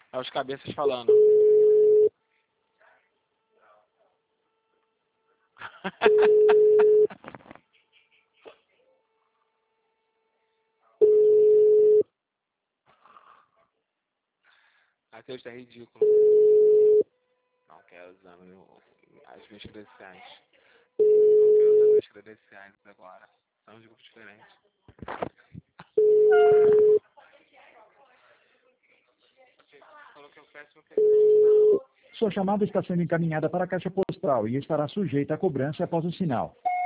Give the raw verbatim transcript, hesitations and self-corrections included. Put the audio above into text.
É os cabeças falando. Aquele está ridículo. Não quero usar meu, as minhas credenciais. Não quero usar minhas credenciais agora. São de grupos diferentes. Falou que eu peço Sua chamada está sendo encaminhada para a caixa postal e estará sujeita a cobrança após o sinal.